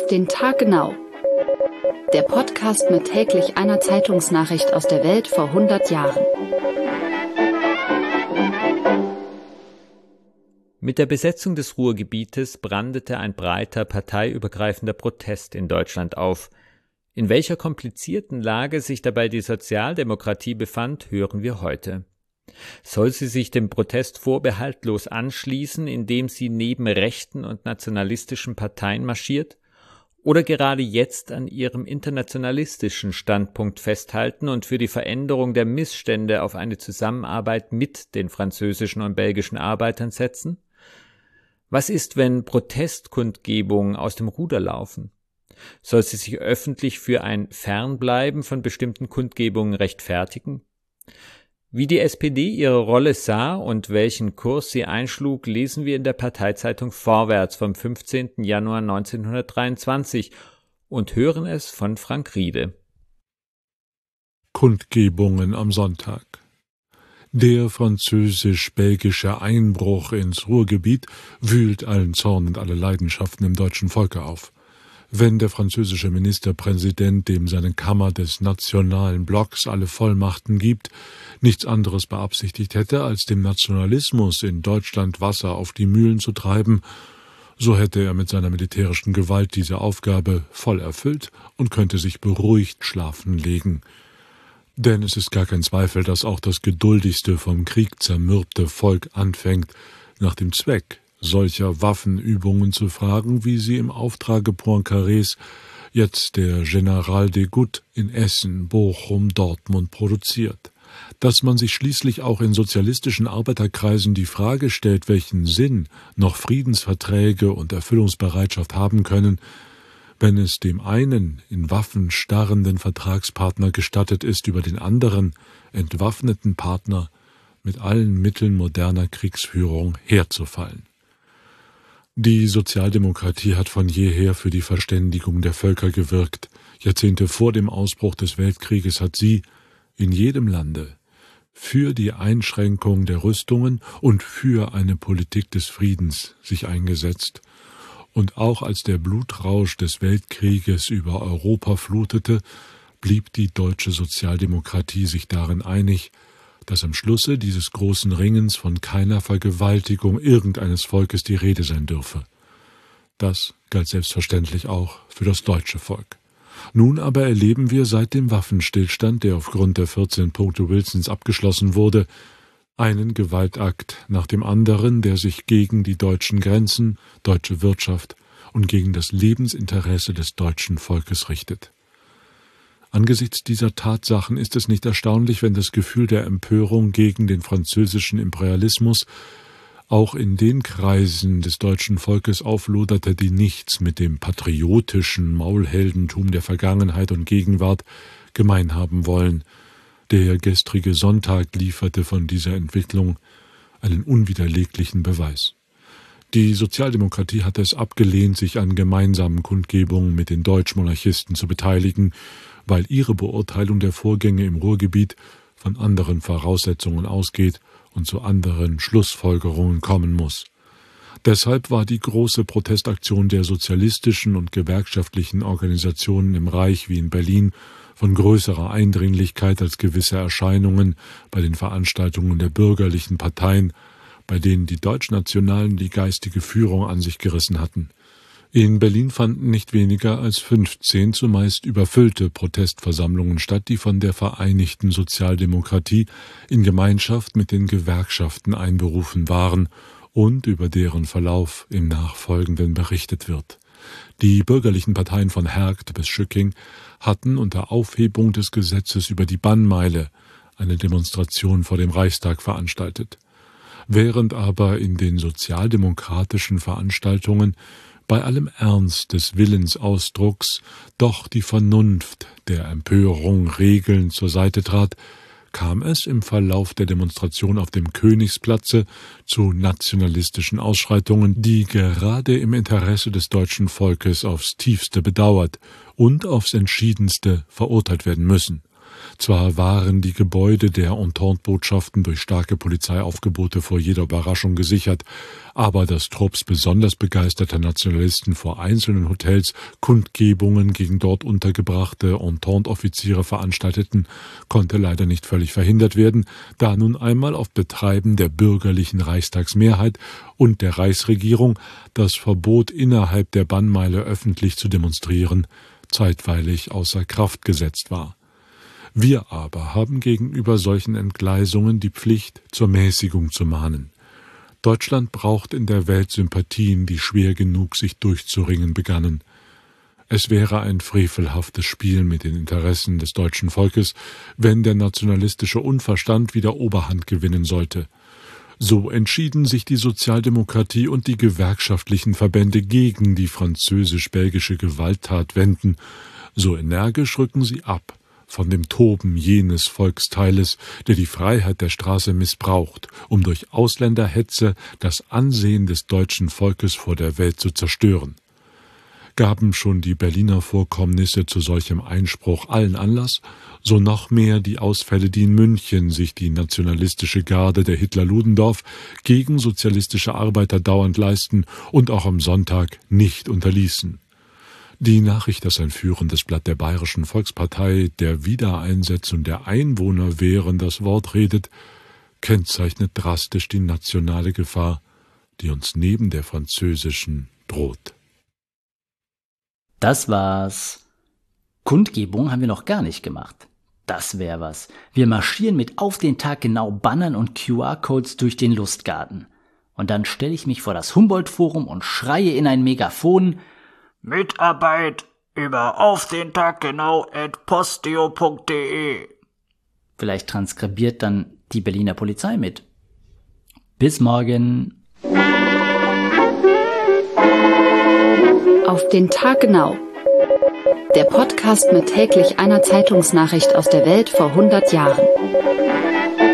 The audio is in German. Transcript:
Auf den Tag genau. Der Podcast mit täglich einer Zeitungsnachricht aus der Welt vor 100 Jahren. Mit der Besetzung des Ruhrgebietes brandete ein breiter, parteiübergreifender Protest in Deutschland auf. In welcher komplizierten Lage sich dabei die Sozialdemokratie befand, hören wir heute. Soll sie sich dem Protest vorbehaltlos anschließen, indem sie neben rechten und nationalistischen Parteien marschiert? Oder gerade jetzt an ihrem internationalistischen Standpunkt festhalten und für die Veränderung der Missstände auf eine Zusammenarbeit mit den französischen und belgischen Arbeitern setzen? Was ist, wenn Protestkundgebungen aus dem Ruder laufen? Soll sie sich öffentlich für ein Fernbleiben von bestimmten Kundgebungen rechtfertigen? Wie die SPD ihre Rolle sah und welchen Kurs sie einschlug, lesen wir in der Parteizeitung Vorwärts vom 15. Januar 1923 und hören es von Frank Riede. Kundgebungen am Sonntag. Der französisch-belgische Einbruch ins Ruhrgebiet wühlt allen Zorn und alle Leidenschaften im deutschen Volke auf. Wenn der französische Ministerpräsident, dem seine Kammer des nationalen Blocks alle Vollmachten gibt, nichts anderes beabsichtigt hätte, als dem Nationalismus in Deutschland Wasser auf die Mühlen zu treiben, so hätte er mit seiner militärischen Gewalt diese Aufgabe voll erfüllt und könnte sich beruhigt schlafen legen. Denn es ist gar kein Zweifel, dass auch das geduldigste, vom Krieg zermürbte Volk anfängt, nach dem Zweck solcher Waffenübungen zu fragen, wie sie im Auftrage Poincarés jetzt der General de Goutte in Essen, Bochum, Dortmund produziert. Dass man sich schließlich auch in sozialistischen Arbeiterkreisen die Frage stellt, welchen Sinn noch Friedensverträge und Erfüllungsbereitschaft haben können, wenn es dem einen in Waffen starrenden Vertragspartner gestattet ist, über den anderen entwaffneten Partner mit allen Mitteln moderner Kriegsführung herzufallen. Die Sozialdemokratie hat von jeher für die Verständigung der Völker gewirkt. Jahrzehnte vor dem Ausbruch des Weltkrieges hat sie in jedem Lande für die Einschränkung der Rüstungen und für eine Politik des Friedens sich eingesetzt. Und auch als der Blutrausch des Weltkrieges über Europa flutete, blieb die deutsche Sozialdemokratie sich darin einig, dass am Schlusse dieses großen Ringens von keiner Vergewaltigung irgendeines Volkes die Rede sein dürfe. Das galt selbstverständlich auch für das deutsche Volk. Nun aber erleben wir seit dem Waffenstillstand, der aufgrund der 14 Punkte Wilsons abgeschlossen wurde, einen Gewaltakt nach dem anderen, der sich gegen die deutschen Grenzen, deutsche Wirtschaft und gegen das Lebensinteresse des deutschen Volkes richtet. Angesichts dieser Tatsachen ist es nicht erstaunlich, wenn das Gefühl der Empörung gegen den französischen Imperialismus auch in den Kreisen des deutschen Volkes aufloderte, die nichts mit dem patriotischen Maulheldentum der Vergangenheit und Gegenwart gemein haben wollen. Der gestrige Sonntag lieferte von dieser Entwicklung einen unwiderleglichen Beweis. Die Sozialdemokratie hatte es abgelehnt, sich an gemeinsamen Kundgebungen mit den Deutschmonarchisten zu beteiligen, weil ihre Beurteilung der Vorgänge im Ruhrgebiet von anderen Voraussetzungen ausgeht und zu anderen Schlussfolgerungen kommen muss. Deshalb war die große Protestaktion der sozialistischen und gewerkschaftlichen Organisationen im Reich wie in Berlin von größerer Eindringlichkeit als gewisse Erscheinungen bei den Veranstaltungen der bürgerlichen Parteien, bei denen die Deutschnationalen die geistige Führung an sich gerissen hatten. In Berlin fanden nicht weniger als 15 zumeist überfüllte Protestversammlungen statt, die von der Vereinigten Sozialdemokratie in Gemeinschaft mit den Gewerkschaften einberufen waren und über deren Verlauf im Nachfolgenden berichtet wird. Die bürgerlichen Parteien von Hergt bis Schücking hatten unter Aufhebung des Gesetzes über die Bannmeile eine Demonstration vor dem Reichstag veranstaltet. Während aber in den sozialdemokratischen Veranstaltungen bei allem Ernst des Willensausdrucks doch die Vernunft der Empörung regelnd zur Seite trat, kam es im Verlauf der Demonstration auf dem Königsplatze zu nationalistischen Ausschreitungen, die gerade im Interesse des deutschen Volkes aufs Tiefste bedauert und aufs Entschiedenste verurteilt werden müssen. Zwar waren die Gebäude der Entente-Botschaften durch starke Polizeiaufgebote vor jeder Überraschung gesichert, aber dass Trupps besonders begeisterter Nationalisten vor einzelnen Hotels Kundgebungen gegen dort untergebrachte Entente-Offiziere veranstalteten, konnte leider nicht völlig verhindert werden, da nun einmal auf Betreiben der bürgerlichen Reichstagsmehrheit und der Reichsregierung das Verbot, innerhalb der Bannmeile öffentlich zu demonstrieren, zeitweilig außer Kraft gesetzt war. Wir aber haben gegenüber solchen Entgleisungen die Pflicht, zur Mäßigung zu mahnen. Deutschland braucht in der Welt Sympathien, die schwer genug sich durchzuringen begannen. Es wäre ein frevelhaftes Spiel mit den Interessen des deutschen Volkes, wenn der nationalistische Unverstand wieder Oberhand gewinnen sollte. So entschieden sich die Sozialdemokratie und die gewerkschaftlichen Verbände gegen die französisch-belgische Gewalttat wenden. So energisch rücken sie ab von dem Toben jenes Volksteiles, der die Freiheit der Straße missbraucht, um durch Ausländerhetze das Ansehen des deutschen Volkes vor der Welt zu zerstören. Gaben schon die Berliner Vorkommnisse zu solchem Einspruch allen Anlass, so noch mehr die Ausfälle, die in München sich die nationalistische Garde der Hitler-Ludendorff gegen sozialistische Arbeiter dauernd leisten und auch am Sonntag nicht unterließen. Die Nachricht, dass ein führendes Blatt der Bayerischen Volkspartei der Wiedereinsetzung der Einwohnerwehren das Wort redet, kennzeichnet drastisch die nationale Gefahr, die uns neben der französischen droht. Das war's. Kundgebung haben wir noch gar nicht gemacht. Das wär was. Wir marschieren mit auf den Tag genau Bannern und QR-Codes durch den Lustgarten. Und dann stelle ich mich vor das Humboldt-Forum und schreie in ein Megafon: Mitarbeit über aufdentaggenau@posteo.de. Vielleicht transkribiert dann die Berliner Polizei mit. Bis morgen. Auf den Tag genau. Der Podcast mit täglich einer Zeitungsnachricht aus der Welt vor 100 Jahren.